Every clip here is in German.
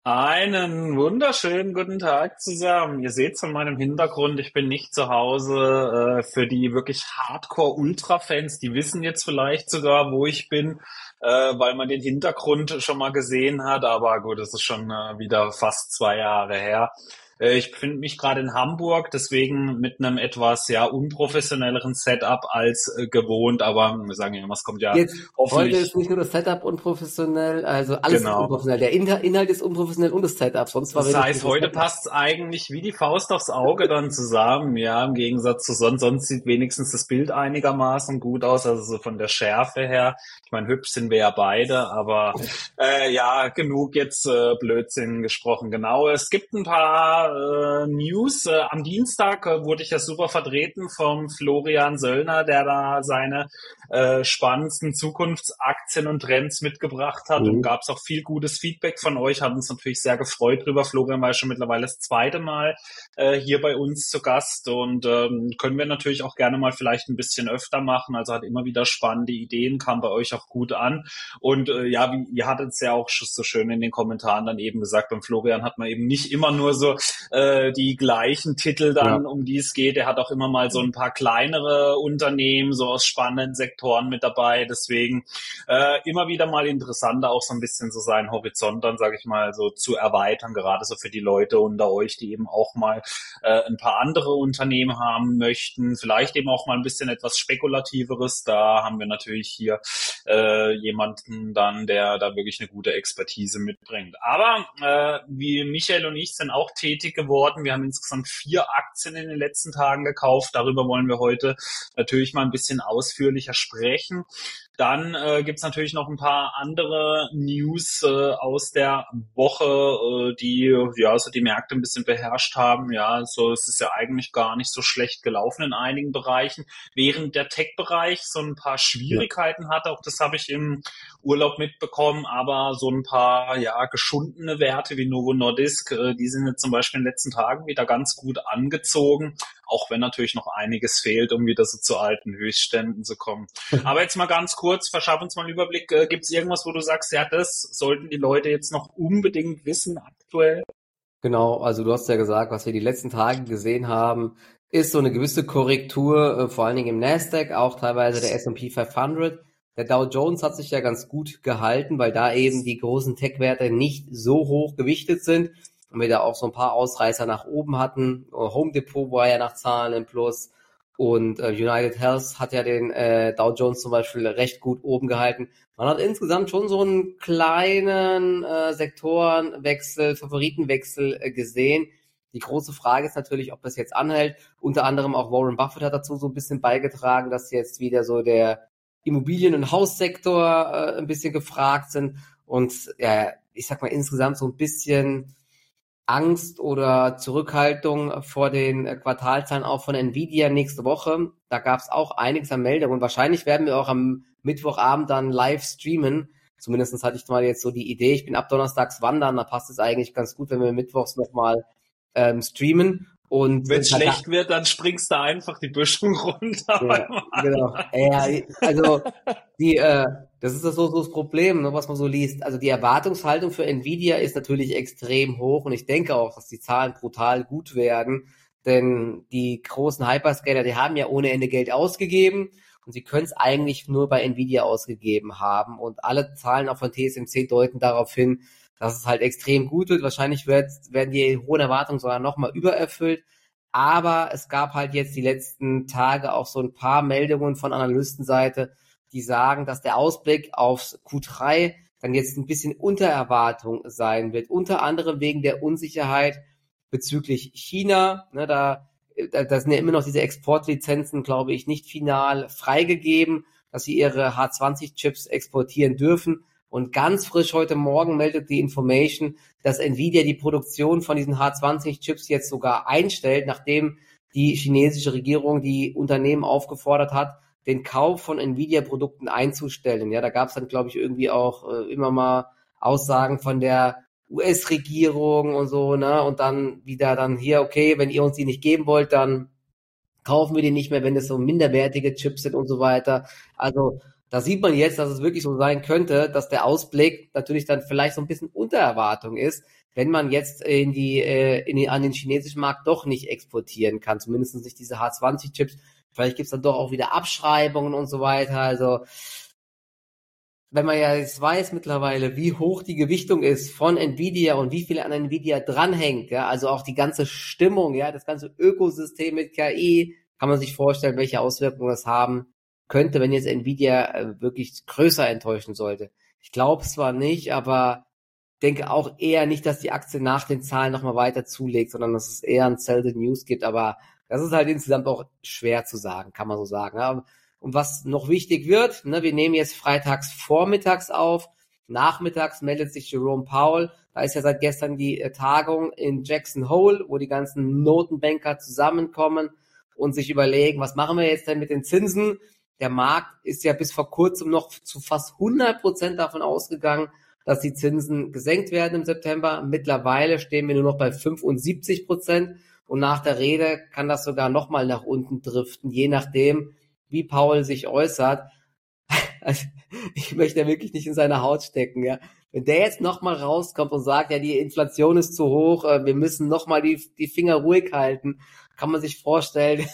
Einen wunderschönen guten Tag zusammen. Ihr seht von meinem Hintergrund, ich bin nicht zu Hause. Für die wirklich Hardcore-Ultra-Fans, die wissen jetzt vielleicht sogar, wo ich bin, weil man den Hintergrund schon mal gesehen hat. Aber gut, das ist schon wieder fast 2 Jahre her. Ich befinde mich gerade in Hamburg, deswegen mit einem etwas ja unprofessionelleren Setup als gewohnt. Aber wir sagen ja immer, es kommt ja Jetzt, heute ist hoffentlich nicht nur das Setup unprofessionell, also alles ist genau. unprofessionell. Der Inhalt ist unprofessionell und das Setup, sonst war Das wenig heißt, gutes heute Setup. passt's eigentlich wie die Faust aufs Auge dann zusammen, ja, im Gegensatz zu sonst. Sonst sieht wenigstens das Bild einigermaßen gut aus, also so von der Schärfe her. Ich meine, hübsch sind wir ja beide, aber ja, genug jetzt Blödsinn gesprochen. Genau, es gibt ein paar News. Am Dienstag wurde ich ja super vertreten vom Florian Söllner, der da seine spannendsten Zukunftsaktien und Trends mitgebracht hat, und Mhm. gab es auch viel gutes Feedback von euch, hat uns natürlich sehr gefreut drüber. Florian war ja schon mittlerweile das zweite Mal hier bei uns zu Gast, und können wir natürlich auch gerne mal vielleicht ein bisschen öfter machen. Also hat immer wieder spannende Ideen, kam bei euch auch gut an. Und ja, wie, ihr hattet es ja auch so schön in den Kommentaren dann eben gesagt, beim Florian hat man eben nicht immer nur so die gleichen Titel Ja. dann, um die es geht. Er hat auch immer mal so ein paar kleinere Unternehmen, so aus spannenden Sektoren mit dabei. Deswegen immer wieder mal interessanter, auch so ein bisschen so seinen Horizont dann, sage ich mal, so zu erweitern, gerade so für die Leute unter euch, die eben auch mal ein paar andere Unternehmen haben möchten, vielleicht eben auch mal ein bisschen etwas Spekulativeres. Da haben wir natürlich hier jemanden dann, der da wirklich eine gute Expertise mitbringt. Aber wie Michael und ich sind auch tätig geworden. Wir haben insgesamt 4 Aktien in den letzten Tagen gekauft. Darüber wollen wir heute natürlich mal ein bisschen ausführlicher sprechen. Dann gibt's natürlich noch ein paar andere News aus der Woche, die ja so die Märkte ein bisschen beherrscht haben. Ja, so es ist ja eigentlich gar nicht so schlecht gelaufen in einigen Bereichen, während der Tech-Bereich so ein paar Ja. Schwierigkeiten hatte. Auch das habe ich im Urlaub mitbekommen, aber so ein paar ja geschundene Werte wie Novo Nordisk, die sind jetzt zum Beispiel in den letzten Tagen wieder ganz gut angezogen, auch wenn natürlich noch einiges fehlt, um wieder so zu alten Höchstständen zu kommen. Aber jetzt mal ganz kurz, verschaff uns mal einen Überblick. Gibt es irgendwas, wo du sagst, ja, das sollten die Leute jetzt noch unbedingt wissen aktuell? Genau, also du hast ja gesagt, was wir die letzten Tage gesehen haben, ist so eine gewisse Korrektur, vor allen Dingen im Nasdaq, auch teilweise der S&P 500. Der Dow Jones hat sich ja ganz gut gehalten, weil da eben die großen Tech-Werte nicht so hoch gewichtet sind und wir da auch so ein paar Ausreißer nach oben hatten. Home Depot war ja nach Zahlen im Plus und United Health hat ja den Dow Jones zum Beispiel recht gut oben gehalten. Man hat insgesamt schon so einen kleinen Sektorenwechsel, Favoritenwechsel gesehen. Die große Frage ist natürlich, ob das jetzt anhält. Unter anderem auch Warren Buffett hat dazu so ein bisschen beigetragen, dass jetzt wieder so der Immobilien- und Haussektor ein bisschen gefragt sind. Und ja, ich sag mal insgesamt so ein bisschen Angst oder Zurückhaltung vor den Quartalzahlen auch von Nvidia nächste Woche. Da gab es auch einiges an Meldungen. Wahrscheinlich werden wir auch am Mittwochabend dann live streamen. Zumindest hatte ich mal jetzt so die Idee. Ich bin ab donnerstags wandern, da passt es eigentlich ganz gut, wenn wir mittwochs nochmal streamen. Und Wenn es schlecht wird, dann springst du einfach die Böschung runter. ja, genau. Ja, also das ist so das Problem, ne, was man so liest. Also die Erwartungshaltung für Nvidia ist natürlich extrem hoch und ich denke auch, dass die Zahlen brutal gut werden, denn die großen Hyperscaler, die haben ja ohne Ende Geld ausgegeben und sie können es eigentlich nur bei Nvidia ausgegeben haben und alle Zahlen auch von TSMC deuten darauf hin, dass es halt extrem gut wird. Wahrscheinlich werden die hohen Erwartungen sogar nochmal übererfüllt. Aber es gab halt jetzt die letzten Tage auch so ein paar Meldungen von Analystenseite, die sagen, dass der Ausblick aufs Q3 dann jetzt ein bisschen unter Erwartung sein wird. Unter anderem wegen der Unsicherheit bezüglich China. Ne, da sind ja immer noch diese Exportlizenzen, glaube ich, nicht final freigegeben, dass sie ihre H20-Chips exportieren dürfen. Und ganz frisch heute Morgen meldet die Information, dass Nvidia die Produktion von diesen H20-Chips jetzt sogar einstellt, nachdem die chinesische Regierung die Unternehmen aufgefordert hat, den Kauf von Nvidia-Produkten einzustellen. Ja, da gab es dann, glaube ich, irgendwie auch immer mal Aussagen von der US-Regierung und so, ne? Und dann wieder dann hier, okay, wenn ihr uns die nicht geben wollt, dann kaufen wir die nicht mehr, wenn es so minderwertige Chips sind und so weiter. Also da sieht man jetzt, dass es wirklich so sein könnte, dass der Ausblick natürlich dann vielleicht so ein bisschen unter Erwartung ist, wenn man jetzt an den chinesischen Markt doch nicht exportieren kann, zumindest nicht diese H20-Chips. Vielleicht gibt's dann doch auch wieder Abschreibungen und so weiter. Also wenn man ja jetzt weiß mittlerweile, wie hoch die Gewichtung ist von Nvidia und wie viel an Nvidia dranhängt, ja, also auch die ganze Stimmung, ja, das ganze Ökosystem mit KI, kann man sich vorstellen, welche Auswirkungen das haben könnte, wenn jetzt Nvidia wirklich größer enttäuschen sollte. Ich glaube zwar nicht, aber denke auch eher nicht, dass die Aktie nach den Zahlen nochmal weiter zulegt, sondern dass es eher ein Sell the News gibt, aber das ist halt insgesamt auch schwer zu sagen, kann man so sagen. Ja. Und was noch wichtig wird, ne, wir nehmen jetzt freitags vormittags auf, nachmittags meldet sich Jerome Powell, da ist ja seit gestern die Tagung in Jackson Hole, wo die ganzen Notenbanker zusammenkommen und sich überlegen, was machen wir jetzt denn mit den Zinsen? Der Markt ist ja bis vor kurzem noch zu fast 100% davon ausgegangen, dass die Zinsen gesenkt werden im September. Mittlerweile stehen wir nur noch bei 75% und nach der Rede kann das sogar nochmal nach unten driften, je nachdem, wie Powell sich äußert. Also, ich möchte ja wirklich nicht in seine Haut stecken, ja. Wenn der jetzt nochmal rauskommt und sagt, ja, die Inflation ist zu hoch, wir müssen nochmal die Finger ruhig halten, kann man sich vorstellen,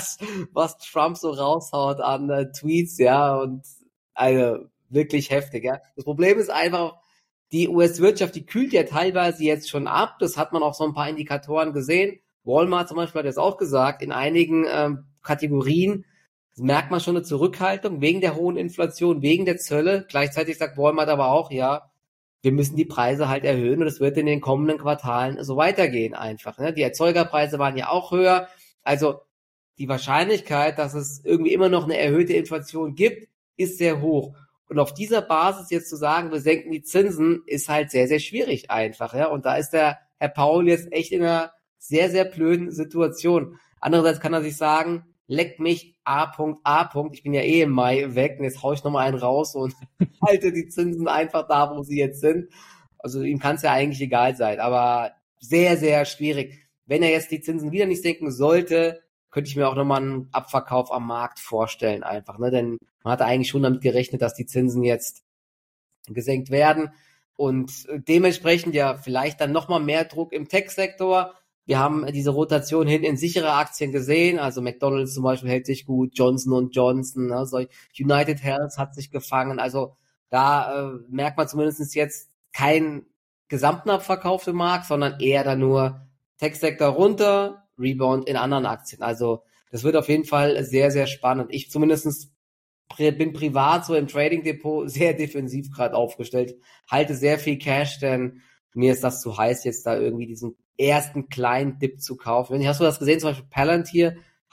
was Trump so raushaut an Tweets, ja, und also wirklich heftig, ja. Das Problem ist einfach, die US-Wirtschaft, die kühlt ja teilweise jetzt schon ab, das hat man auch so ein paar Indikatoren gesehen. Walmart zum Beispiel hat jetzt auch gesagt, in einigen Kategorien merkt man schon eine Zurückhaltung wegen der hohen Inflation, wegen der Zölle. Gleichzeitig sagt Walmart aber auch, ja, wir müssen die Preise halt erhöhen und es wird in den kommenden Quartalen so weitergehen einfach. Ne? Die Erzeugerpreise waren ja auch höher. Also die Wahrscheinlichkeit, dass es irgendwie immer noch eine erhöhte Inflation gibt, ist sehr hoch. Und auf dieser Basis jetzt zu sagen, wir senken die Zinsen, ist halt sehr, sehr schwierig einfach. Ja? Und da ist der Herr Powell jetzt echt in einer sehr, sehr blöden Situation. Andererseits kann er sich sagen, leck mich A. Ich bin ja eh im Mai weg und jetzt hau ich nochmal einen raus und halte die Zinsen einfach da, wo sie jetzt sind. Also ihm kann es ja eigentlich egal sein, aber sehr, sehr schwierig. Wenn er jetzt die Zinsen wieder nicht senken sollte, könnte ich mir auch nochmal einen Abverkauf am Markt vorstellen einfach, ne? Denn man hatte eigentlich schon damit gerechnet, dass die Zinsen jetzt gesenkt werden und dementsprechend ja vielleicht dann nochmal mehr Druck im Tech-Sektor. Wir haben diese Rotation hin in sichere Aktien gesehen, also McDonald's zum Beispiel hält sich gut, Johnson & Johnson, also United Health hat sich gefangen, also da merkt man zumindest jetzt keinen gesamten Abverkauf im Markt, sondern eher dann nur Tech-Sektor runter, Rebound in anderen Aktien. Also das wird auf jeden Fall sehr, sehr spannend. Ich zumindest bin privat so im Trading-Depot sehr defensiv gerade aufgestellt, halte sehr viel Cash, denn mir ist das zu heiß, jetzt da irgendwie diesen ersten kleinen Dip zu kaufen. Hast du das gesehen? Zum Beispiel Palantir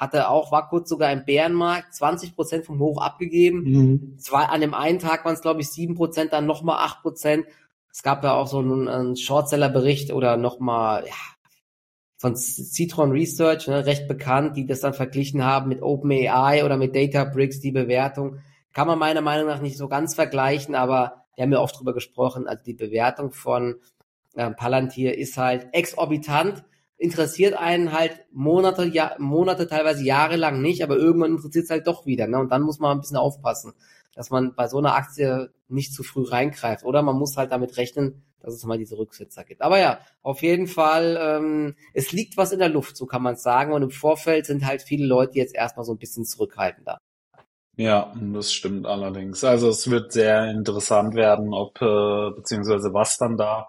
war kurz sogar im Bärenmarkt, 20% vom Hoch abgegeben. An dem einen Tag waren es, glaube ich, 7%, dann nochmal 8%. Es gab ja auch so einen Shortseller-Bericht oder nochmal, ja, von Citron Research, ne, recht bekannt, die das dann verglichen haben mit OpenAI oder mit Databricks, die Bewertung. Kann man meiner Meinung nach nicht so ganz vergleichen, aber wir haben ja oft drüber gesprochen, also die Bewertung von Palantir ist halt exorbitant, interessiert einen halt Monate, teilweise jahrelang nicht, aber irgendwann interessiert es halt doch wieder, ne? Und dann muss man ein bisschen aufpassen, dass man bei so einer Aktie nicht zu früh reingreift. Oder man muss halt damit rechnen, dass es mal diese Rücksetzer gibt. Aber ja, auf jeden Fall, es liegt was in der Luft, so kann man es sagen. Und im Vorfeld sind halt viele Leute jetzt erstmal so ein bisschen zurückhaltender. Ja, das stimmt allerdings. Also es wird sehr interessant werden, ob beziehungsweise was dann da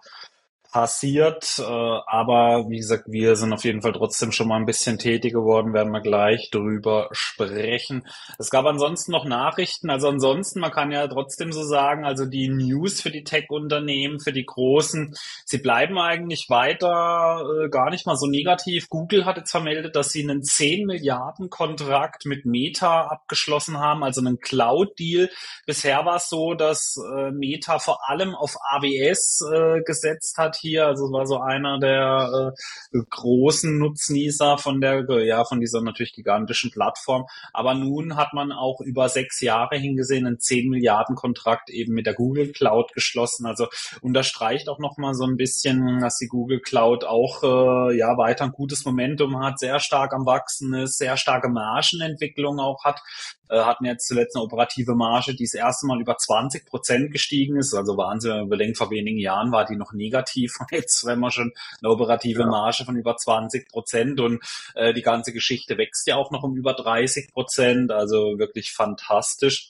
passiert, aber wie gesagt, wir sind auf jeden Fall trotzdem schon mal ein bisschen tätig geworden, werden wir gleich drüber sprechen. Es gab ansonsten noch Nachrichten, also ansonsten, man kann ja trotzdem so sagen, also die News für die Tech-Unternehmen, für die Großen, sie bleiben eigentlich weiter gar nicht mal so negativ. Google hat jetzt vermeldet, dass sie einen 10 Milliarden Kontrakt mit Meta abgeschlossen haben, also einen Cloud-Deal. Bisher war es so, dass Meta vor allem auf AWS gesetzt hat, hier, also war so einer der großen Nutznießer von von dieser natürlich gigantischen Plattform. Aber nun hat man auch über 6 Jahre hingesehen einen 10 Milliarden Kontrakt eben mit der Google Cloud geschlossen. Also unterstreicht auch nochmal so ein bisschen, dass die Google Cloud auch weiter ein gutes Momentum hat, sehr stark am Wachsen ist, sehr starke Margenentwicklung auch hat. Hatten jetzt zuletzt eine operative Marge, die das erste Mal über 20% gestiegen ist. Also Wahnsinn, wenn man überdenkt, vor wenigen Jahren war die noch negativ. Jetzt, wenn man schon eine operative Marge von über 20% und die ganze Geschichte wächst ja auch noch um über 30%. Also wirklich fantastisch.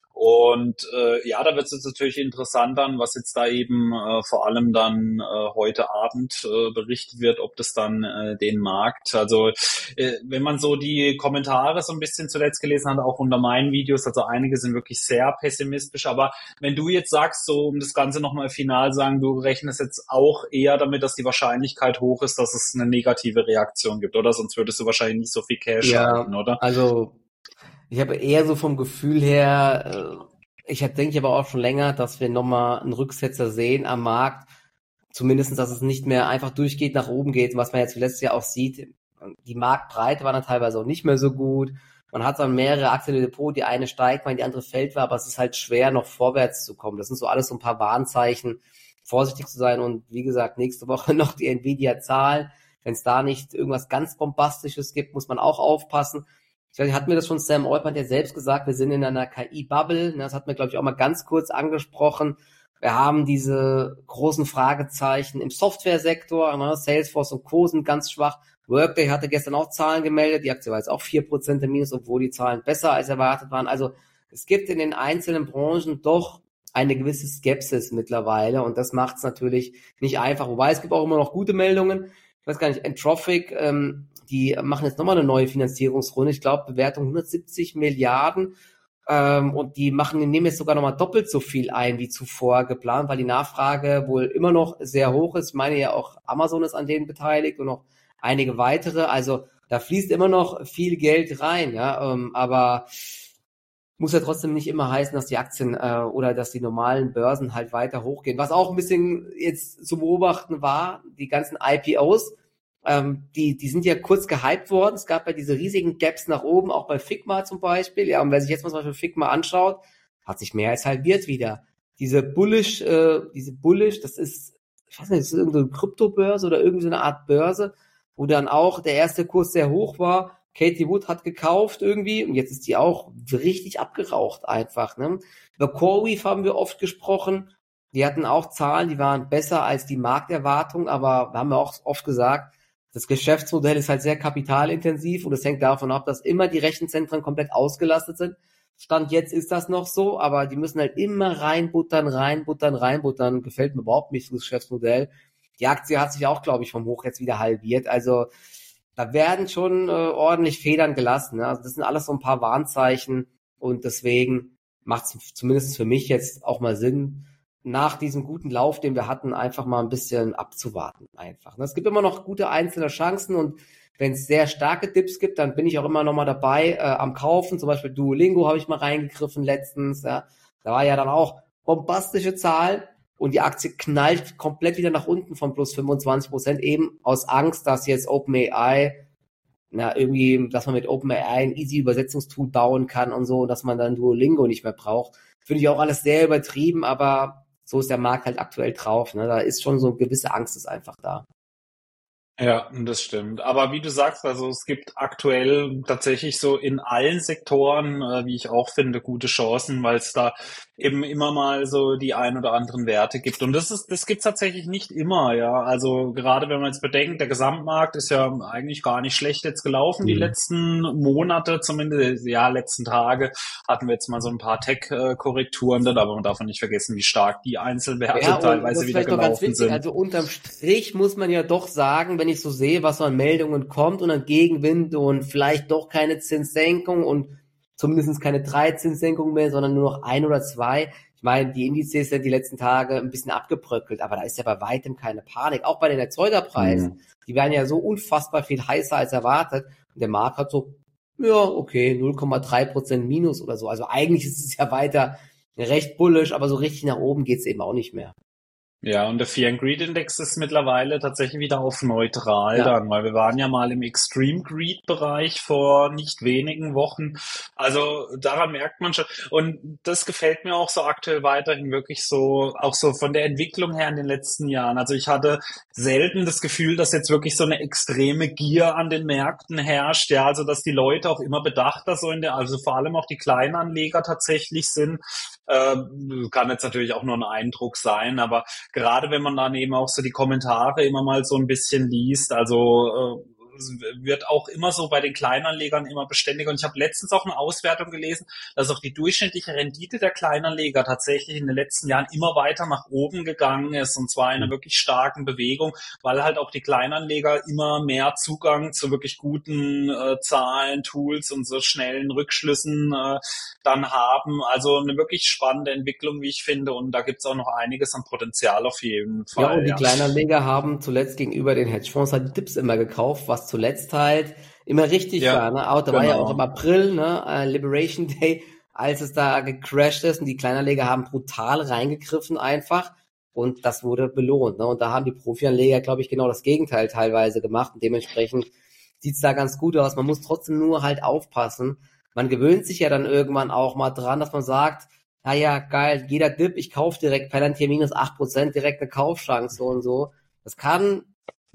Und da wird es jetzt natürlich interessant dann, was jetzt da eben vor allem dann heute Abend berichtet wird, ob das dann den Markt, also wenn man so die Kommentare so ein bisschen zuletzt gelesen hat, auch unter meinen Videos, also einige sind wirklich sehr pessimistisch, aber wenn du jetzt sagst, so um das Ganze nochmal final sagen, du rechnest jetzt auch eher damit, dass die Wahrscheinlichkeit hoch ist, dass es eine negative Reaktion gibt, oder? Sonst würdest du wahrscheinlich nicht so viel Cash halten, oder? Also ich habe eher so vom Gefühl her, denke aber auch schon länger, dass wir nochmal einen Rücksetzer sehen am Markt. Zumindest, dass es nicht mehr einfach durchgeht, nach oben geht, was man jetzt letztes Jahr auch sieht. Die Marktbreite war dann teilweise auch nicht mehr so gut. Man hat dann mehrere Aktien im Depot, die eine steigt mal, die andere fällt war, aber es ist halt schwer, noch vorwärts zu kommen. Das sind so alles so ein paar Warnzeichen, vorsichtig zu sein. Und wie gesagt, nächste Woche noch die Nvidia-Zahlen. Wenn es da nicht irgendwas ganz Bombastisches gibt, muss man auch aufpassen. Ich weiß nicht, hat mir das schon Sam Altman ja selbst gesagt, wir sind in einer KI-Bubble. Das hat mir, glaube ich, auch mal ganz kurz angesprochen. Wir haben diese großen Fragezeichen im Softwaresektor, Salesforce und Co. sind ganz schwach. Workday hatte gestern auch Zahlen gemeldet, die Aktie war jetzt auch 4% im Minus, obwohl die Zahlen besser als erwartet waren. Also es gibt in den einzelnen Branchen doch eine gewisse Skepsis mittlerweile und das macht es natürlich nicht einfach. Wobei es gibt auch immer noch gute Meldungen. Ich weiß gar nicht, Anthropic, die machen jetzt nochmal eine neue Finanzierungsrunde. Ich glaube, Bewertung 170 Milliarden. Und die nehmen jetzt sogar nochmal doppelt so viel ein wie zuvor geplant, weil die Nachfrage wohl immer noch sehr hoch ist. Ich meine ja auch Amazon ist an denen beteiligt und noch einige weitere. Also da fließt immer noch viel Geld rein, ja. Aber muss ja trotzdem nicht immer heißen, dass die Aktien oder dass die normalen Börsen halt weiter hochgehen. Was auch ein bisschen jetzt zu beobachten war, die ganzen IPOs, die sind ja kurz gehypt worden. Es gab ja diese riesigen Gaps nach oben, auch bei Figma zum Beispiel. Ja, und wer sich jetzt mal zum Beispiel Figma anschaut, hat sich mehr als halbiert wieder. Diese Bullish, das ist, ich weiß nicht, das ist irgendeine Kryptobörse oder irgendwie so eine Art Börse, wo dann auch der erste Kurs sehr hoch war. Katie Wood hat gekauft irgendwie und jetzt ist die auch richtig abgeraucht einfach. Ne? Über CoreWeave haben wir oft gesprochen. Die hatten auch Zahlen, die waren besser als die Markterwartung, aber wir haben ja auch oft gesagt, das Geschäftsmodell ist halt sehr kapitalintensiv und es hängt davon ab, dass immer die Rechenzentren komplett ausgelastet sind. Stand jetzt ist das noch so, aber die müssen halt immer reinbuttern. Gefällt mir überhaupt nicht, das Geschäftsmodell. Die Aktie hat sich auch, glaube ich, vom Hoch jetzt wieder halbiert. Also da werden schon ordentlich Federn gelassen. Ne? Also das sind alles so ein paar Warnzeichen und deswegen macht es zumindest für mich jetzt auch mal Sinn, nach diesem guten Lauf, den wir hatten, einfach mal ein bisschen abzuwarten einfach. Es gibt immer noch gute einzelne Chancen und wenn es sehr starke Dips gibt, dann bin ich auch immer noch mal dabei am Kaufen. Zum Beispiel Duolingo habe ich mal reingegriffen letztens. Ja. Da war ja dann auch bombastische Zahl und die Aktie knallt komplett wieder nach unten von plus 25%, eben aus Angst, dass jetzt OpenAI, dass man mit OpenAI ein easy Übersetzungstool bauen kann und so, dass man dann Duolingo nicht mehr braucht. Finde ich auch alles sehr übertrieben, aber so ist der Markt halt aktuell drauf. Ne? Da ist schon so eine gewisse Angst ist einfach da. Ja, das stimmt. Aber wie du sagst, also es gibt aktuell tatsächlich so in allen Sektoren, wie ich auch finde, gute Chancen, weil es da eben immer mal so die ein oder anderen Werte gibt. Und das gibt's tatsächlich nicht immer, ja. Also gerade wenn man jetzt bedenkt, der Gesamtmarkt ist ja eigentlich gar nicht schlecht jetzt gelaufen, die letzten Monate, zumindest, ja, letzten Tage hatten wir jetzt mal so ein paar Tech-Korrekturen dann, aber man darf nicht vergessen, wie stark die Einzelwerte teilweise wieder gelaufen sind. Also unterm Strich muss man ja doch sagen, wenn ich so sehe, was so an Meldungen kommt und an Gegenwind und vielleicht doch keine Zinssenkung und zumindest keine 3 Zinssenkungen mehr, sondern nur noch 1 oder 2. Ich meine, die Indizes sind die letzten Tage ein bisschen abgebröckelt, aber da ist ja bei weitem keine Panik. Auch bei den Erzeugerpreisen, die werden ja so unfassbar viel heißer als erwartet. Und der Markt hat so, ja, okay, 0,3% Minus oder so. Also eigentlich ist es ja weiter recht bullisch, aber so richtig nach oben geht's eben auch nicht mehr. Ja, und der Fear and Greed Index ist mittlerweile tatsächlich wieder auf neutral Ja, dann, weil wir waren ja mal im Extreme Greed Bereich vor nicht wenigen Wochen. Also daran merkt man schon. Und das gefällt mir auch so aktuell weiterhin wirklich so, auch so von der Entwicklung her in den letzten Jahren. Also ich hatte selten das Gefühl, dass jetzt wirklich so eine extreme Gier an den Märkten herrscht. Ja, also dass die Leute auch immer bedachter so also vor allem auch die Kleinanleger tatsächlich sind. Kann jetzt natürlich auch nur ein Eindruck sein, aber gerade wenn man dann eben auch so die Kommentare immer mal so ein bisschen liest, also es wird auch immer so bei den Kleinanlegern immer beständiger. Und ich habe letztens auch eine Auswertung gelesen, dass auch die durchschnittliche Rendite der Kleinanleger tatsächlich in den letzten Jahren immer weiter nach oben gegangen ist, und zwar in einer wirklich starken Bewegung, weil halt auch die Kleinanleger immer mehr Zugang zu wirklich guten Zahlen, Tools und so schnellen Rückschlüssen dann haben. Also eine wirklich spannende Entwicklung, wie ich finde, und da gibt's auch noch einiges an Potenzial auf jeden ja, und Fall, die ja. Kleinanleger haben zuletzt gegenüber den Hedgefonds halt die Dips immer gekauft, was zuletzt halt immer richtig war, Ja, ne? Auch, da war ja auch im genau. April, ne, Liberation Day, als es da gecrashed ist und die Kleinanleger haben brutal reingegriffen einfach und das wurde belohnt, ne? Und da haben die Profianleger, glaube ich, genau das Gegenteil teilweise gemacht und dementsprechend sieht's da ganz gut aus. Man muss trotzdem nur halt aufpassen. Man gewöhnt sich ja dann irgendwann auch mal dran, dass man sagt, ah ja, geil, jeder Dip, ich kaufe direkt Palantir minus 8%, direkt eine Kaufchance so und so. Das kann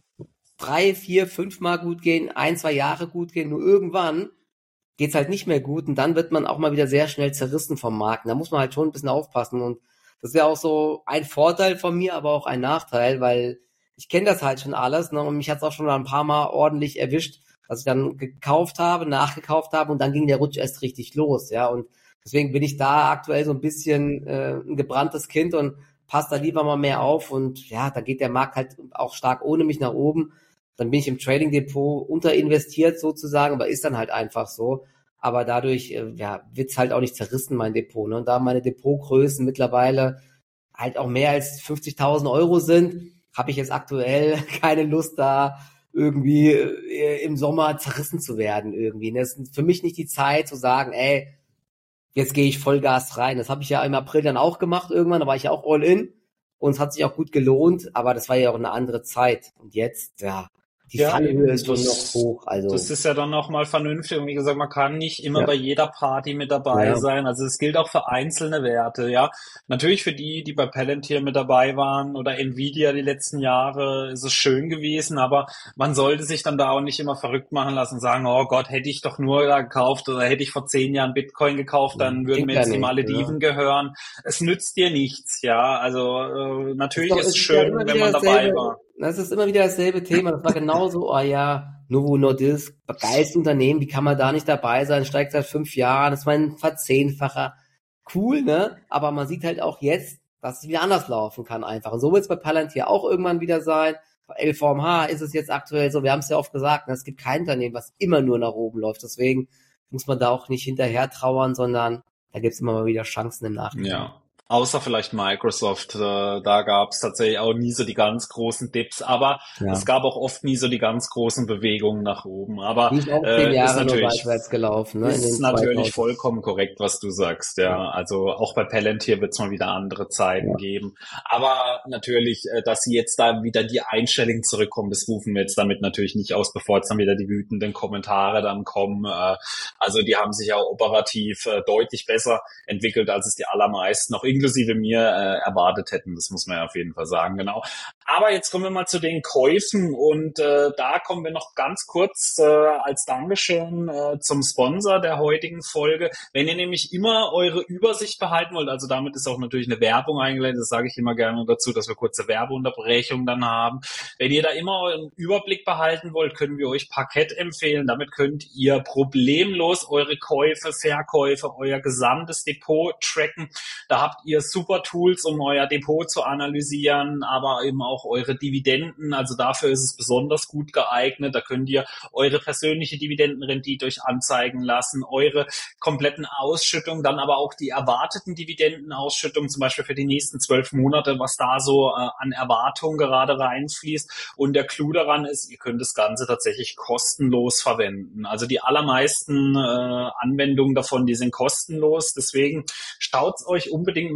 3, 4, 5 Mal gut gehen, 1, 2 Jahre gut gehen, nur irgendwann geht's halt nicht mehr gut und dann wird man auch mal wieder sehr schnell zerrissen vom Markt. Da muss man halt schon ein bisschen aufpassen und das ist ja auch so ein Vorteil von mir, aber auch ein Nachteil, weil ich kenne das halt schon alles, ne? Und mich hat's auch schon ein paar Mal ordentlich erwischt, dass ich dann gekauft habe, nachgekauft habe und dann ging der Rutsch erst richtig los, ja, und deswegen bin ich da aktuell so ein bisschen ein gebranntes Kind und passe da lieber mal mehr auf und ja, da geht der Markt halt auch stark ohne mich nach oben. Dann bin ich im Trading Depot unterinvestiert sozusagen, aber ist dann halt einfach so. Aber dadurch ja, wird's halt auch nicht zerrissen, mein Depot. Ne? Und da meine Depotgrößen mittlerweile halt auch mehr als 50.000 Euro sind, habe ich jetzt aktuell keine Lust da irgendwie im Sommer zerrissen zu werden irgendwie. Das ist für mich nicht die Zeit zu sagen, ey, jetzt gehe ich Vollgas rein. Das habe ich ja im April dann auch gemacht irgendwann, da war ich ja auch all in und es hat sich auch gut gelohnt, aber das war ja auch eine andere Zeit. Und jetzt, ja, die Ja, Fallhöhe eben, ist schon noch hoch, das also ist ja dann nochmal vernünftig. Und wie gesagt, man kann nicht immer ja, bei jeder Party mit dabei ja, sein. Also es gilt auch für einzelne Werte, ja. Natürlich für die, die bei Palantir mit dabei waren oder Nvidia die letzten Jahre, ist es schön gewesen, aber man sollte sich dann da auch nicht immer verrückt machen lassen und sagen, oh Gott, hätte ich doch nur da gekauft oder hätte ich vor 10 Jahren Bitcoin gekauft, dann würden bringt mir ja jetzt die nichts, ne? Malediven gehören. Es nützt dir nichts, ja. Also Ist natürlich doch, ist es es ist ja schön, immer wenn wieder man dabei dasselbe, war. das ist immer wieder dasselbe Thema. Das war genauso, oh ja, Novo Nordisk, geilstes Unternehmen, wie kann man da nicht dabei sein? Steigt seit 5 Jahren, das war ein Verzehnfacher. Cool, ne? Aber man sieht halt auch jetzt, dass es wieder anders laufen kann einfach. Und so wird es bei Palantir auch irgendwann wieder sein. Bei LVMH ist es jetzt aktuell so, wir haben es ja oft gesagt, ne? Es gibt kein Unternehmen, was immer nur nach oben läuft. Deswegen muss man da auch nicht hinterher trauern, sondern da gibt es immer mal wieder Chancen im Nachhinein. Ja, außer vielleicht Microsoft, da gab es tatsächlich auch nie so die ganz großen Dips, aber es Ja. gab auch oft nie so die ganz großen Bewegungen nach oben. Aber Die ist auch 10 Jahre nur natürlich seitwärts gelaufen, ne, in ist den natürlich 2000. vollkommen korrekt, was du sagst, Ja, ja. Also auch bei Palantir wird es mal wieder andere Zeiten ja. geben. Aber natürlich, dass sie jetzt da wieder die Einstellungen zurückkommen, das rufen wir jetzt damit natürlich nicht aus, bevor jetzt dann wieder die wütenden Kommentare dann kommen. Also die haben sich ja operativ deutlich besser entwickelt, als es die allermeisten, auch inklusive mir, erwartet hätten. Das muss man ja auf jeden Fall sagen, genau. Aber jetzt kommen wir mal zu den Käufen und da kommen wir noch ganz kurz als Dankeschön zum Sponsor der heutigen Folge. Wenn ihr nämlich immer eure Übersicht behalten wollt, also damit ist auch natürlich eine Werbung eingeleitet, das sage ich immer gerne dazu, dass wir kurze Werbeunterbrechungen dann haben. Wenn ihr da immer euren Überblick behalten wollt, können wir euch Parkett empfehlen. Damit könnt ihr problemlos eure Käufe, Verkäufe, euer gesamtes Depot tracken. Da habt ihr super Tools, um euer Depot zu analysieren, aber eben auch eure Dividenden. Also dafür ist es besonders gut geeignet. Da könnt ihr eure persönliche Dividendenrendite euch anzeigen lassen, eure kompletten Ausschüttungen, dann aber auch die erwarteten Dividendenausschüttungen, zum Beispiel für die nächsten 12 Monate, was da so an Erwartungen gerade reinfließt. Und der Clou daran ist, ihr könnt das Ganze tatsächlich kostenlos verwenden. Also die allermeisten Anwendungen davon, die sind kostenlos. Deswegen schaut's euch unbedingt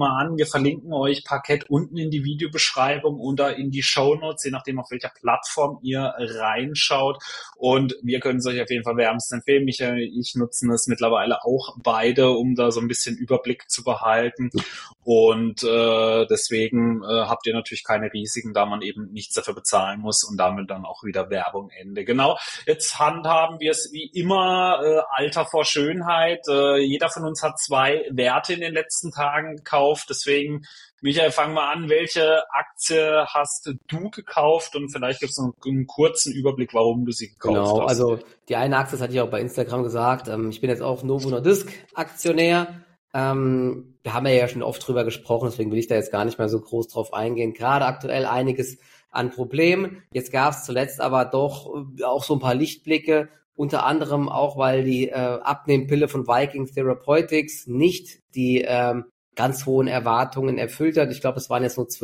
mal an. Wir verlinken euch Parkett unten in die Videobeschreibung oder in die Shownotes, je nachdem auf welcher Plattform ihr reinschaut. Und wir können es euch auf jeden Fall wärmstens empfehlen. Michael, ich nutzen es mittlerweile auch beide, um da so ein bisschen Überblick zu behalten. Und deswegen habt ihr natürlich keine Risiken, da man eben nichts dafür bezahlen muss und damit dann auch wieder Werbung Ende. Genau, jetzt handhaben wir es wie immer, Alter vor Schönheit. Jeder von uns hat 2 Werte in den letzten Tagen gekauft. Deswegen, Michael, fang mal an. Welche Aktie hast du gekauft? Und vielleicht gibt es noch einen kurzen Überblick, warum du sie gekauft hast. Also die eine Aktie, das hatte ich auch bei Instagram gesagt. Ich bin jetzt auch Novo Nordisk Aktionär. Wir haben ja schon oft drüber gesprochen, deswegen will ich da jetzt gar nicht mehr so groß drauf eingehen. Gerade aktuell einiges an Problemen. Jetzt gab es zuletzt aber doch auch so ein paar Lichtblicke, unter anderem auch, weil die Abnehmpille von Viking Therapeutics nicht die ganz hohen Erwartungen erfüllt hat. Ich glaube, es waren jetzt nur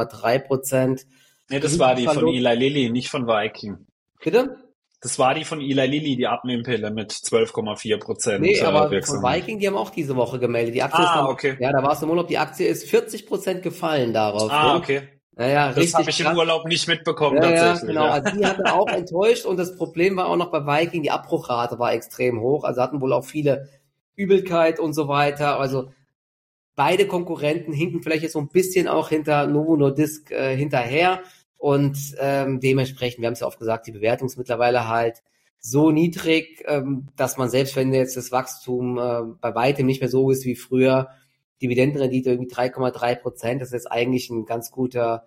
12,3%. Nee, das war die von Eli Lilly, nicht von Viking. Bitte? Das war die von Eli Lilly, die Abnehmpille mit 12,4%. Nee, aber von Viking, die haben auch diese Woche gemeldet. Die Aktie ist dann, okay. Ja, da war es im Urlaub, die Aktie ist 40% gefallen darauf. Okay. Naja, das habe ich im Urlaub nicht mitbekommen, tatsächlich. Ja, genau. Also die hatte auch enttäuscht und das Problem war auch noch bei Viking, die Abbruchrate war extrem hoch. Also hatten wohl auch viele Übelkeit und so weiter. Also beide Konkurrenten hinken vielleicht jetzt so ein bisschen auch hinter Novo Nordisk hinterher. Und dementsprechend, wir haben es ja oft gesagt, die Bewertung ist mittlerweile halt so niedrig, dass man selbst, wenn jetzt das Wachstum bei weitem nicht mehr so ist wie früher, Dividendenrendite irgendwie 3,3%, das ist eigentlich ein ganz guter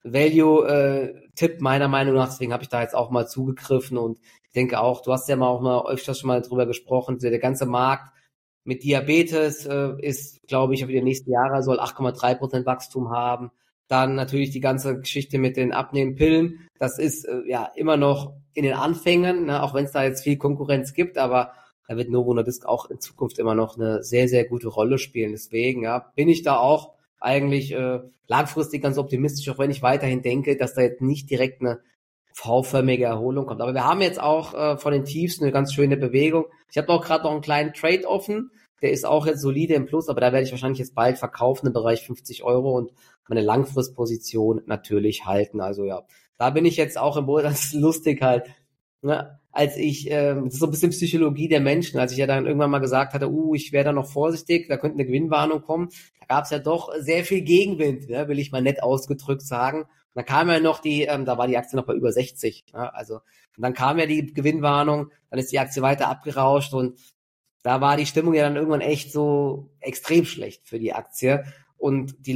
Value-Tipp meiner Meinung nach, deswegen habe ich da jetzt auch mal zugegriffen und ich denke auch, du hast ja auch mal öfters schon mal drüber gesprochen, der ganze Markt mit Diabetes ist, glaube ich, über die nächsten Jahre soll 8,3% Wachstum haben. Dann natürlich die ganze Geschichte mit den Abnehmpillen. Das ist ja immer noch in den Anfängen, ne, auch wenn es da jetzt viel Konkurrenz gibt, aber da wird Novo Nordisk auch in Zukunft immer noch eine sehr, sehr gute Rolle spielen. Deswegen ja, bin ich da auch eigentlich langfristig ganz optimistisch, auch wenn ich weiterhin denke, dass da jetzt nicht direkt eine V-förmige Erholung kommt. Aber wir haben jetzt auch von den Tiefs eine ganz schöne Bewegung. Ich habe auch gerade noch einen kleinen Trade offen. Der ist auch jetzt solide im Plus, aber da werde ich wahrscheinlich jetzt bald verkaufen im Bereich 50 Euro und meine Langfristposition natürlich halten. Also ja, da bin ich jetzt auch im Boot, das ist lustig halt. Ne? Als ich, das ist so ein bisschen Psychologie der Menschen, als ich ja dann irgendwann mal gesagt hatte, ich wäre da noch vorsichtig, da könnte eine Gewinnwarnung kommen, da gab es ja doch sehr viel Gegenwind, ne? Will ich mal nett ausgedrückt sagen. Und dann kam ja noch da war die Aktie noch bei über 60. Ne? Also, und dann kam ja die Gewinnwarnung, dann ist die Aktie weiter abgerauscht und da war die Stimmung ja dann irgendwann echt so extrem schlecht für die Aktie. Und die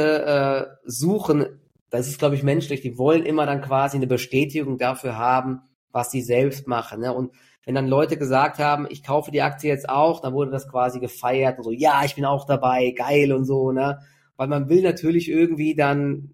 Leute suchen, das ist, glaube ich, menschlich, die wollen immer dann quasi eine Bestätigung dafür haben, was sie selbst machen. Ne? Und wenn dann Leute gesagt haben, ich kaufe die Aktie jetzt auch, dann wurde das quasi gefeiert und so, ja, ich bin auch dabei, geil und so, ne? Weil man will natürlich irgendwie dann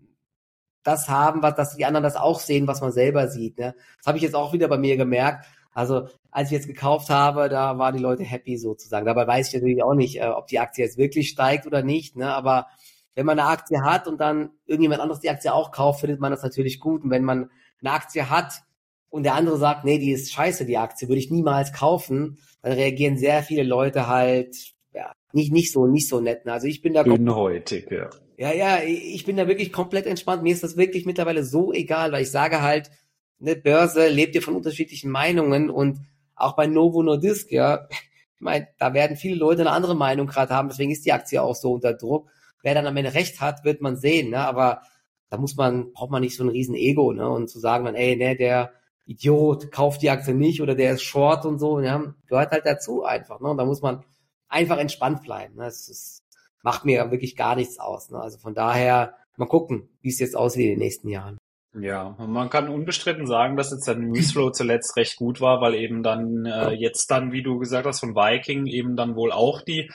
das haben, dass die anderen das auch sehen, was man selber sieht. Ne? Das habe ich jetzt auch wieder bei mir gemerkt. Also als ich jetzt gekauft habe, da waren die Leute happy sozusagen. Dabei weiß ich natürlich auch nicht, ob die Aktie jetzt wirklich steigt oder nicht. Ne? Aber wenn man eine Aktie hat und dann irgendjemand anderes die Aktie auch kauft, findet man das natürlich gut. Und wenn man eine Aktie hat und der andere sagt, nee, die ist scheiße, die Aktie, würde ich niemals kaufen, dann reagieren sehr viele Leute halt ja nicht so nett. Ne? Also ich bin da dünnhäutig, ja. Ja, ich bin da wirklich komplett entspannt. Mir ist das wirklich mittlerweile so egal, weil ich sage halt, eine Börse lebt ja von unterschiedlichen Meinungen und auch bei Novo Nordisk, ja, ich meine, da werden viele Leute eine andere Meinung gerade haben, deswegen ist die Aktie auch so unter Druck. Wer dann am Ende recht hat, wird man sehen, ne, aber da braucht man nicht so ein riesen Ego, ne, und zu sagen dann, ey, ne, der Idiot kauft die Aktie nicht oder der ist short und so, ja, gehört halt dazu einfach, ne, und da muss man einfach entspannt bleiben, ne, es macht mir wirklich gar nichts aus, ne, also von daher mal gucken, wie es jetzt aussieht in den nächsten Jahren. Ja, man kann unbestritten sagen, dass jetzt der Newsflow zuletzt recht gut war, weil eben dann jetzt dann, wie du gesagt hast, von Viking eben dann wohl auch die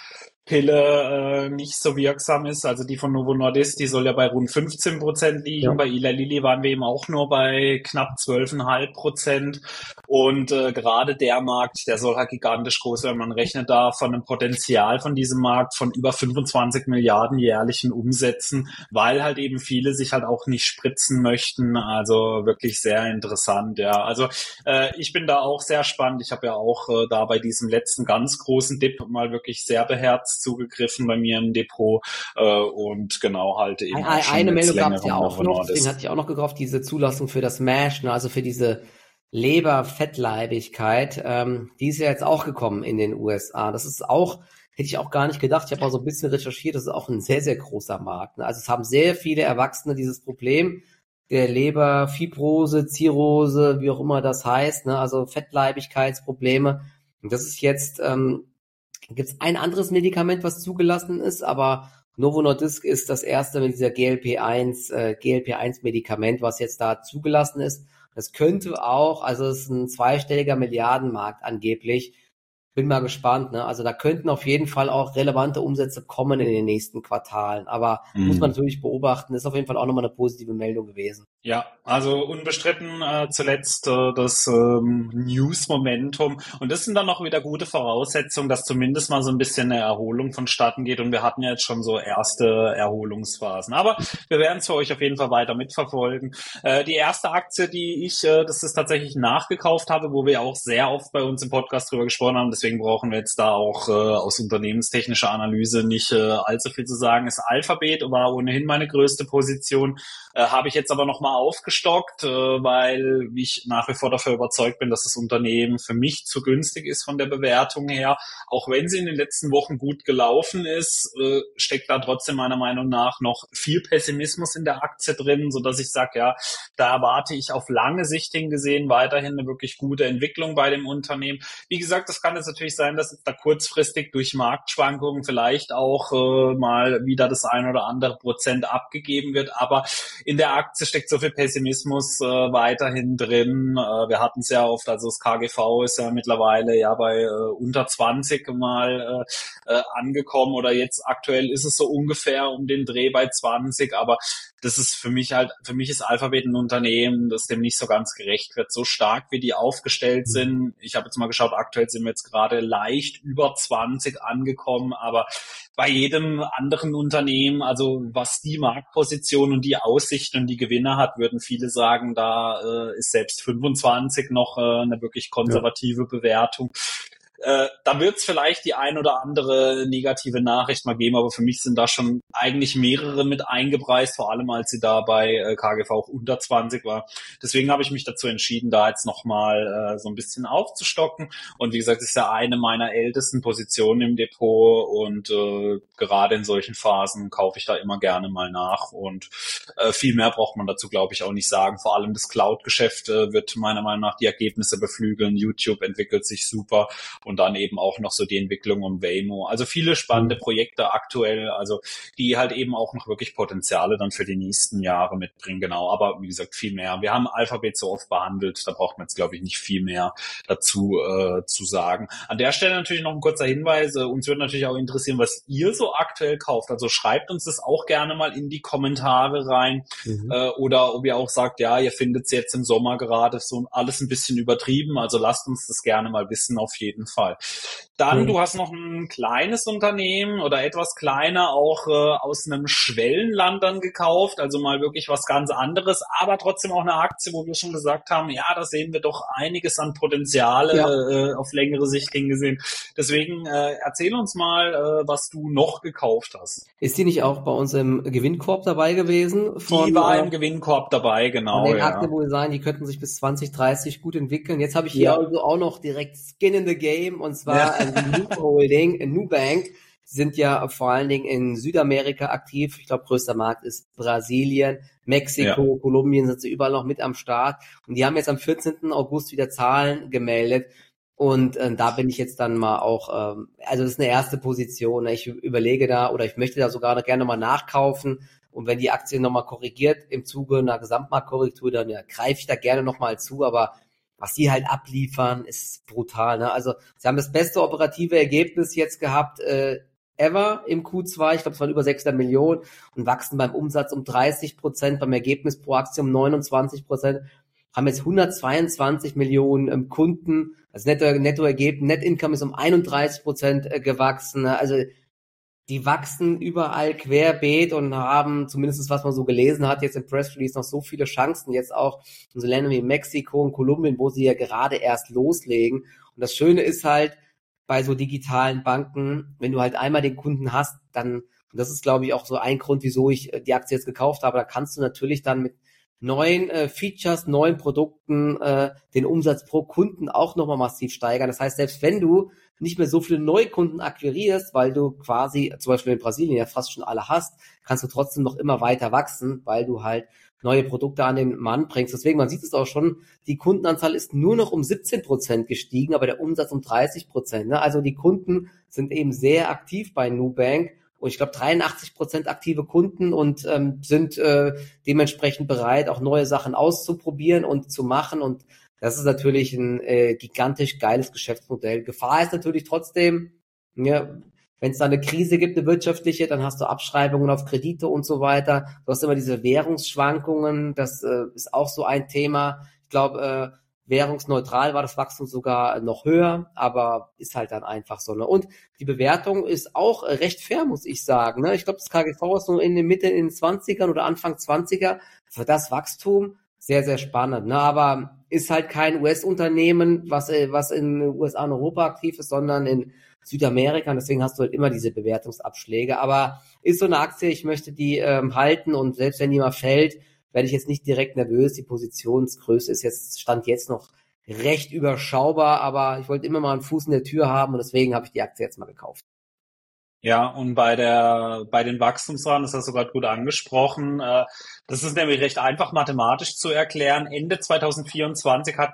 Pille nicht so wirksam ist. Also die von Novo Nordisk, die soll ja bei rund 15% liegen. Ja. Bei Eli Lilly waren wir eben auch nur bei knapp 12,5%. Und gerade der Markt, der soll halt gigantisch groß werden. Man rechnet da von einem Potenzial von diesem Markt von über 25 Milliarden jährlichen Umsätzen, weil halt eben viele sich halt auch nicht spritzen möchten. Also wirklich sehr interessant, ja. Also ich bin da auch sehr spannend. Ich habe ja auch da bei diesem letzten ganz großen Dip mal wirklich sehr beherzt zugegriffen bei mir im Depot und genau halt eben auch schon eine jetzt Meldung gab es länger ja auch noch, Novo deswegen hatte ich auch noch gekauft, diese Zulassung für das MASH, ne, also für diese Leberfettleibigkeit, die ist ja jetzt auch gekommen in den USA. Das ist auch, hätte ich auch gar nicht gedacht. Ich habe mal so ein bisschen recherchiert, das ist auch ein sehr, sehr großer Markt. Ne? Also es haben sehr viele Erwachsene dieses Problem der Leberfibrose, Zirrhose, wie auch immer das heißt, ne? Also Fettleibigkeitsprobleme. Und das ist jetzt, gibt es ein anderes Medikament, was zugelassen ist, aber Novo Nordisk ist das erste mit dieser GLP-1-Medikament, was jetzt da zugelassen ist. Das könnte auch, also es ist ein zweistelliger Milliardenmarkt angeblich. Bin mal gespannt, ne? Also da könnten auf jeden Fall auch relevante Umsätze kommen in den nächsten Quartalen. Aber muss man natürlich beobachten, ist auf jeden Fall auch nochmal eine positive Meldung gewesen. Ja, also unbestritten zuletzt das News-Momentum. Und das sind dann auch wieder gute Voraussetzungen, dass zumindest mal so ein bisschen eine Erholung vonstatten geht. Und wir hatten ja jetzt schon so erste Erholungsphasen. Aber wir werden es für euch auf jeden Fall weiter mitverfolgen. Die erste Aktie, die ich, das ist tatsächlich nachgekauft habe, wo wir auch sehr oft bei uns im Podcast drüber gesprochen haben. Deswegen brauchen wir jetzt da auch aus unternehmenstechnischer Analyse nicht allzu viel zu sagen. Ist Alphabet, war ohnehin meine größte Position. Habe ich jetzt aber nochmal aufgestockt, weil ich nach wie vor dafür überzeugt bin, dass das Unternehmen für mich zu günstig ist von der Bewertung her. Auch wenn sie in den letzten Wochen gut gelaufen ist, steckt da trotzdem meiner Meinung nach noch viel Pessimismus in der Aktie drin, sodass ich sage, ja, da erwarte ich auf lange Sicht hingesehen weiterhin eine wirklich gute Entwicklung bei dem Unternehmen. Wie gesagt, das kann jetzt natürlich sein, dass da kurzfristig durch Marktschwankungen vielleicht auch mal wieder das ein oder andere Prozent abgegeben wird, aber in der Aktie steckt so viel Pessimismus weiterhin drin. Wir hatten es ja oft, also das KGV ist ja mittlerweile ja bei unter 20 mal angekommen oder jetzt aktuell ist es so ungefähr um den Dreh bei 20, aber das ist für mich ist Alphabet ein Unternehmen, das dem nicht so ganz gerecht wird. So stark wie die aufgestellt sind. Ich habe jetzt mal geschaut, aktuell sind wir jetzt gerade leicht über 20 angekommen, aber bei jedem anderen Unternehmen, also was die Marktposition und die Aussichten und die Gewinne hat, würden viele sagen, da ist selbst 25 noch eine wirklich konservative Bewertung. Da wird es vielleicht die ein oder andere negative Nachricht mal geben, aber für mich sind da schon eigentlich mehrere mit eingepreist, vor allem als sie da bei KGV auch unter 20 war. Deswegen habe ich mich dazu entschieden, da jetzt nochmal so ein bisschen aufzustocken. Und wie gesagt, das ist ja eine meiner ältesten Positionen im Depot und gerade in solchen Phasen kaufe ich da immer gerne mal nach. Und viel mehr braucht man dazu, glaube ich, auch nicht sagen. Vor allem das Cloud-Geschäft wird meiner Meinung nach die Ergebnisse beflügeln. YouTube entwickelt sich super. Und dann eben auch noch so die Entwicklung um Waymo. Also viele spannende Projekte aktuell, also die halt eben auch noch wirklich Potenziale dann für die nächsten Jahre mitbringen, genau. Aber wie gesagt, viel mehr. Wir haben Alphabet so oft behandelt, da braucht man jetzt, glaube ich, nicht viel mehr dazu zu sagen. An der Stelle natürlich noch ein kurzer Hinweis. Uns würde natürlich auch interessieren, was ihr so aktuell kauft. Also schreibt uns das auch gerne mal in die Kommentare rein. Oder ob ihr auch sagt, ja, ihr findet es jetzt im Sommer gerade so alles ein bisschen übertrieben. Also lasst uns das gerne mal wissen, auf jeden Fall. Dann, du hast noch ein kleines Unternehmen oder etwas kleiner auch aus einem Schwellenland dann gekauft, also mal wirklich was ganz anderes, aber trotzdem auch eine Aktie, wo wir schon gesagt haben, ja, da sehen wir doch einiges an Potenziale auf längere Sicht hingesehen. Deswegen erzähl uns mal, was du noch gekauft hast. Ist die nicht auch bei uns im Gewinnkorb dabei gewesen? Die war im Gewinnkorb dabei, genau. Von den Aktien, wo wir sagen, die könnten sich bis 2030 gut entwickeln. Jetzt habe ich hier also auch noch direkt Skin in the Game, und zwar die Nubank Holding. Nubank sind ja vor allen Dingen in Südamerika aktiv. Ich glaube, größter Markt ist Brasilien, Mexiko, Kolumbien sind sie überall noch mit am Start. Und die haben jetzt am 14. August wieder Zahlen gemeldet. Und da bin ich jetzt dann mal auch, also das ist eine erste Position. Ich überlege da oder ich möchte da sogar noch gerne mal nachkaufen. Und wenn die Aktie nochmal korrigiert im Zuge einer Gesamtmarktkorrektur, dann greife ich da gerne nochmal zu. Aber was die halt abliefern, ist brutal. Ne? Also sie haben das beste operative Ergebnis jetzt gehabt ever im Q2. Ich glaube, es waren über 600 Millionen und wachsen beim Umsatz um 30%, beim Ergebnis pro Aktie um 29%. Haben jetzt 122 Millionen Kunden. Das Nettoergebnis, Net Income ist um 31% gewachsen. Also die wachsen überall querbeet und haben, zumindest was man so gelesen hat, jetzt im Press Release noch so viele Chancen, jetzt auch in so Ländern wie Mexiko und Kolumbien, wo sie ja gerade erst loslegen. Und das Schöne ist halt, bei so digitalen Banken, wenn du halt einmal den Kunden hast, dann, und das ist, glaube ich, auch so ein Grund, wieso ich die Aktie jetzt gekauft habe, da kannst du natürlich dann mit neuen Features, neuen Produkten den Umsatz pro Kunden auch nochmal massiv steigern. Das heißt, selbst wenn du nicht mehr so viele Neukunden akquirierst, weil du quasi, zum Beispiel in Brasilien ja fast schon alle hast, kannst du trotzdem noch immer weiter wachsen, weil du halt neue Produkte an den Mann bringst. Deswegen, man sieht es auch schon, die Kundenanzahl ist nur noch um 17% gestiegen, aber der Umsatz um 30%. Ne? Also die Kunden sind eben sehr aktiv bei Nubank. Und ich glaube 83% aktive Kunden und sind dementsprechend bereit, auch neue Sachen auszuprobieren und zu machen. Und das ist natürlich ein gigantisch geiles Geschäftsmodell. Gefahr ist natürlich trotzdem, ja, wenn es da eine Krise gibt, eine wirtschaftliche, dann hast du Abschreibungen auf Kredite und so weiter. Du hast immer diese Währungsschwankungen. Das ist auch so ein Thema. Ich glaube, währungsneutral war das Wachstum sogar noch höher, aber ist halt dann einfach so. Ne? Und die Bewertung ist auch recht fair, muss ich sagen. Ne? Ich glaube, das KGV ist so in der Mitte in den 20ern oder Anfang 20er. Für das Wachstum sehr, sehr spannend. Ne? Aber ist halt kein US-Unternehmen, was in den USA und Europa aktiv ist, sondern in Südamerika. Und deswegen hast du halt immer diese Bewertungsabschläge. Aber ist so eine Aktie, ich möchte die halten und selbst wenn die mal fällt, werde ich jetzt nicht direkt nervös. Die Positionsgröße ist jetzt, stand jetzt noch recht überschaubar, aber ich wollte immer mal einen Fuß in der Tür haben und deswegen habe ich die Aktie jetzt mal gekauft. Ja, und bei den Wachstumsraten, das hast du gerade gut angesprochen, das ist nämlich recht einfach mathematisch zu erklären. Ende 2024 hatten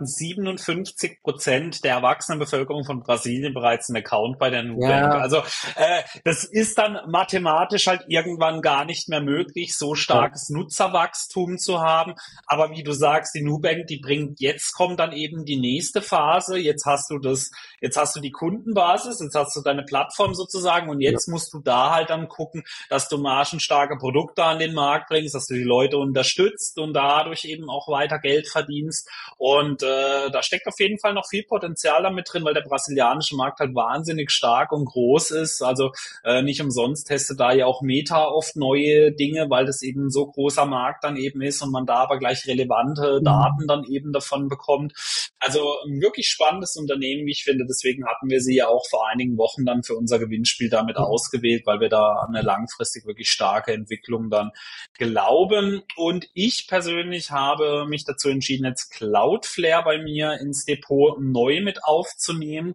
57% der erwachsenen Bevölkerung von Brasilien bereits einen Account bei der Nubank. Ja. Also das ist dann mathematisch halt irgendwann gar nicht mehr möglich, so starkes Nutzerwachstum zu haben. Aber wie du sagst, die Nubank, kommt dann eben die nächste Phase. Jetzt hast du die Kundenbasis, jetzt hast du deine Plattform sozusagen und jetzt musst du da halt dann gucken, dass du margenstarke Produkte an den Markt bringst, dass du die Leute unterstützt und dadurch eben auch weiter Geld verdienst. Und da steckt auf jeden Fall noch viel Potenzial damit drin, weil der brasilianische Markt halt wahnsinnig stark und groß ist. Also nicht umsonst testet da ja auch Meta oft neue Dinge, weil das eben so großer Markt dann eben ist und man da aber gleich relevante Daten dann eben davon bekommt. Also ein wirklich spannendes Unternehmen, wie ich finde. Deswegen hatten wir sie ja auch vor einigen Wochen dann für unser Gewinnspiel damit ausgewählt, weil wir da an eine langfristig wirklich starke Entwicklung dann glauben. Und ich persönlich habe mich dazu entschieden, jetzt Cloudflare bei mir ins Depot neu mit aufzunehmen.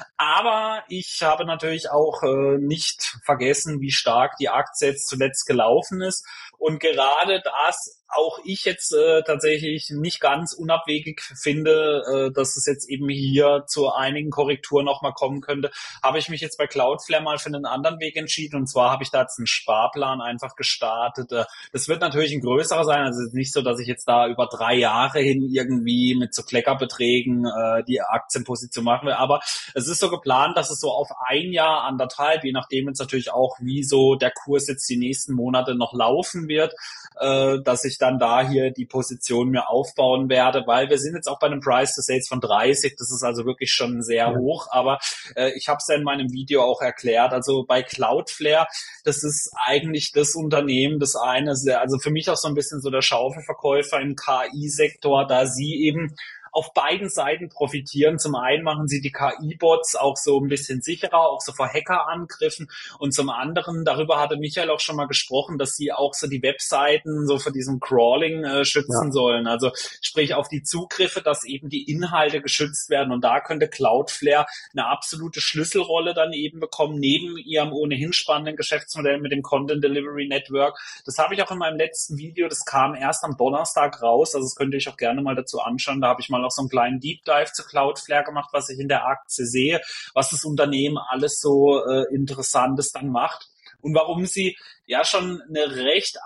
Aber ich habe natürlich auch nicht vergessen, wie stark die Aktie jetzt zuletzt gelaufen ist. Und gerade das auch ich jetzt tatsächlich nicht ganz unabwegig finde, dass es jetzt eben hier zu einigen Korrekturen nochmal kommen könnte, habe ich mich jetzt bei Cloudflare mal für einen anderen Weg entschieden. Und zwar habe ich da jetzt einen Sparplan einfach gestartet. Das wird natürlich ein größerer sein. Also es ist nicht so, dass ich jetzt da über 3 Jahre hin irgendwie mit so Kleckerbeträgen die Aktienposition machen will. Aber es ist so geplant, dass es so auf 1 Jahr, 1,5, je nachdem jetzt natürlich auch, wie so der Kurs jetzt die nächsten Monate noch laufen wird, dass ich dann da hier die Position mir aufbauen werde, weil wir sind jetzt auch bei einem Price to Sales von 30, das ist also wirklich schon sehr hoch, aber ich habe es ja in meinem Video auch erklärt, also bei Cloudflare, das ist eigentlich das Unternehmen, das eine, also für mich auch so ein bisschen so der Schaufelverkäufer im KI-Sektor, da sie eben auf beiden Seiten profitieren. Zum einen machen sie die KI-Bots auch so ein bisschen sicherer, auch so vor Hackerangriffen. Und zum anderen, darüber hatte Michael auch schon mal gesprochen, dass sie auch so die Webseiten so vor diesem Crawling schützen sollen. Also sprich auf die Zugriffe, dass eben die Inhalte geschützt werden. Und da könnte Cloudflare eine absolute Schlüsselrolle dann eben bekommen, neben ihrem ohnehin spannenden Geschäftsmodell mit dem Content Delivery Network. Das habe ich auch in meinem letzten Video, das kam erst am Donnerstag raus, also das könnt ihr euch auch gerne mal dazu anschauen. Da habe ich mal auch so einen kleinen Deep Dive zu Cloudflare gemacht, was ich in der Aktie sehe, was das Unternehmen alles so Interessantes dann macht und warum sie ja schon eine recht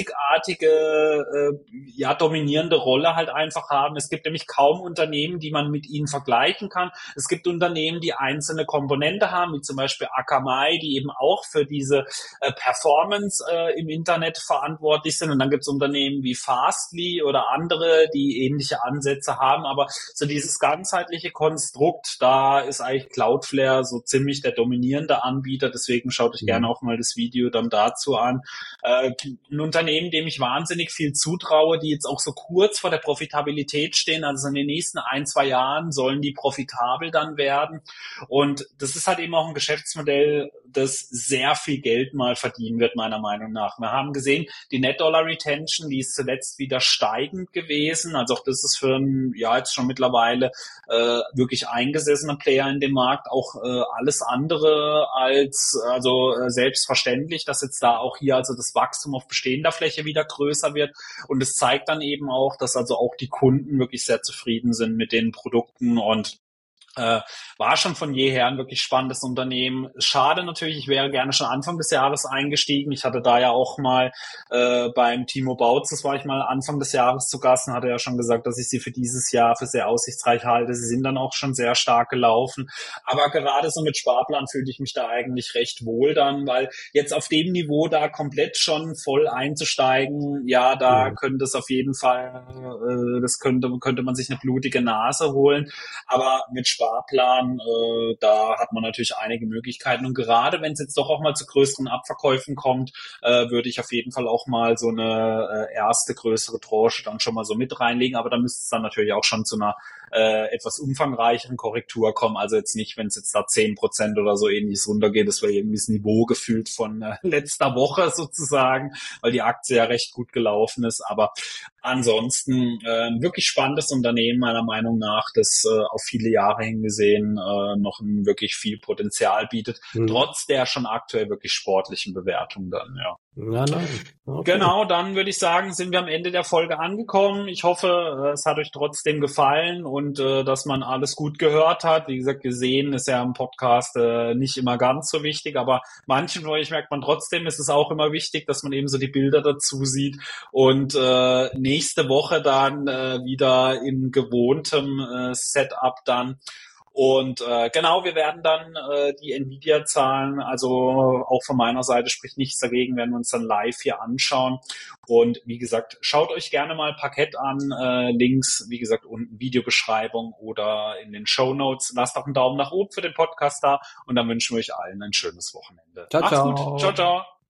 einzigartige, dominierende Rolle halt einfach haben. Es gibt nämlich kaum Unternehmen, die man mit ihnen vergleichen kann. Es gibt Unternehmen, die einzelne Komponente haben, wie zum Beispiel Akamai, die eben auch für diese Performance im Internet verantwortlich sind. Und dann gibt es Unternehmen wie Fastly oder andere, die ähnliche Ansätze haben. Aber so dieses ganzheitliche Konstrukt, da ist eigentlich Cloudflare so ziemlich der dominierende Anbieter. Deswegen schaut euch gerne auch mal das Video dann dazu dazu an. Ein Unternehmen, dem ich wahnsinnig viel zutraue, die jetzt auch so kurz vor der Profitabilität stehen. Also in den nächsten 1-2 Jahren sollen die profitabel dann werden. Und das ist halt eben auch ein Geschäftsmodell, das sehr viel Geld mal verdienen wird, meiner Meinung nach. Wir haben gesehen, die Net-Dollar-Retention, die ist zuletzt wieder steigend gewesen. Also auch das ist für einen, ja, jetzt schon mittlerweile wirklich eingesessene Player in dem Markt auch alles andere als selbstverständlich, dass jetzt da auch hier also das Wachstum auf bestehender Fläche wieder größer wird. Und es zeigt dann eben auch, dass also auch die Kunden wirklich sehr zufrieden sind mit den Produkten und war schon von jeher ein wirklich spannendes Unternehmen. Schade natürlich, ich wäre gerne schon Anfang des Jahres eingestiegen. Ich hatte da ja auch mal beim Timo Bautz, das war ich mal Anfang des Jahres zu Gast und hatte ja schon gesagt, dass ich sie für dieses Jahr für sehr aussichtsreich halte. Sie sind dann auch schon sehr stark gelaufen. Aber gerade so mit Sparplan fühlte ich mich da eigentlich recht wohl dann, weil jetzt auf dem Niveau da komplett schon voll einzusteigen, ja, da könnte es auf jeden Fall, das könnte man sich eine blutige Nase holen. Aber mit Sparplan, da hat man natürlich einige Möglichkeiten. Und gerade wenn es jetzt doch auch mal zu größeren Abverkäufen kommt, würde ich auf jeden Fall auch mal so eine erste größere Tranche dann schon mal so mit reinlegen. Aber da müsste es dann natürlich auch schon zu einer etwas umfangreicheren Korrektur kommen. Also jetzt nicht, wenn es jetzt da 10% oder so ähnliches runtergeht, das wäre irgendwie das Niveau gefühlt von letzter Woche sozusagen, weil die Aktie ja recht gut gelaufen ist. Aber ansonsten wirklich spannendes Unternehmen meiner Meinung nach, das auf viele Jahre hingesehen noch wirklich viel Potenzial bietet, trotz der schon aktuell wirklich sportlichen Bewertung dann, ja. Ja, nein. Okay. Genau, dann würde ich sagen, sind wir am Ende der Folge angekommen. Ich hoffe, es hat euch trotzdem gefallen und dass man alles gut gehört hat. Wie gesagt, gesehen ist ja im Podcast nicht immer ganz so wichtig, aber manchen von euch merkt man trotzdem, ist es auch immer wichtig, dass man eben so die Bilder dazu sieht. Und nächste Woche dann wieder in gewohntem Setup dann. Und genau, wir werden dann die Nvidia-Zahlen, also auch von meiner Seite spricht nichts dagegen, werden wir uns dann live hier anschauen. Und wie gesagt, schaut euch gerne mal Parkett an, Links, wie gesagt, unten Videobeschreibung oder in den Shownotes. Lasst auch einen Daumen nach oben für den Podcast da und dann wünschen wir euch allen ein schönes Wochenende. Ciao, Macht's ciao. gut. Ciao, ciao.